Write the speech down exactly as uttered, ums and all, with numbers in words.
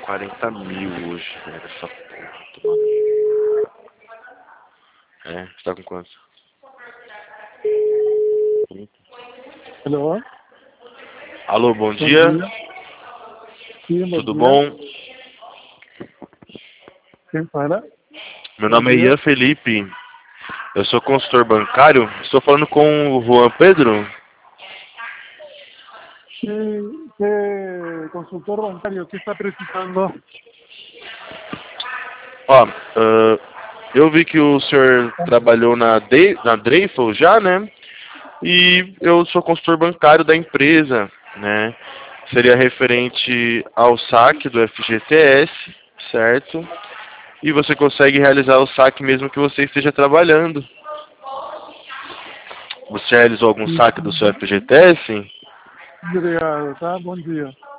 quarenta mil hoje, velho, essa porra. Tomando. É, você tá com quanto? Alô? Alô, bom Bom dia. dia. Sim, bom Tudo dia. bom? Quem fala? Meu Bom nome é dia. Ian Felipe. Eu sou consultor bancário. Estou falando com o Juan Pedro. Sí, ¿qué consultor bancario? ¿Qué está precisando? Ó, ah, eu vi que o senhor trabalhou na, De na Dreyfus já, né? E eu sou consultor bancário da empresa, né? Seria referente ao saque do F G T S, certo? E você consegue realizar o saque mesmo que você esteja trabalhando. Você realizou algum saque do seu F G T S? Obrigado, tá? Bom dia.